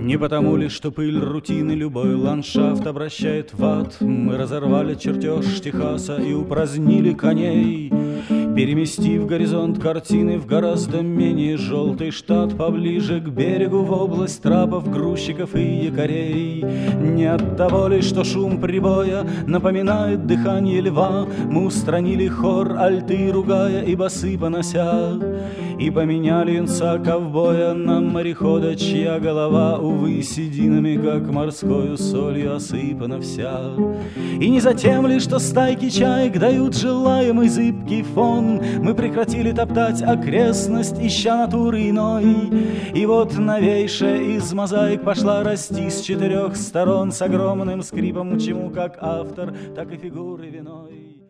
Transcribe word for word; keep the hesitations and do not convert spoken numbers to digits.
Не потому ли, что пыль рутины любой ландшафт обращает в ад? Мы разорвали чертеж Техаса и упразднили коней, переместив горизонт картины в гораздо менее желтый штат, поближе к берегу, в область трапов, грузчиков и якорей. Не от того ли, что шум прибоя напоминает дыхание льва, мы устранили хор альты, ругая и басы понося, и поменяли юнца ковбоя на морехода, чья голова, увы, сединами, как морскою солью, осыпана вся. И не затем ли, что стайки чаек дают желаемый зыбкий фон, мы прекратили топтать окрестность, ища натуры иной. И вот новейшая из мозаик пошла расти с четырех сторон с огромным скрипом, чему как автор, так и фигуры виной.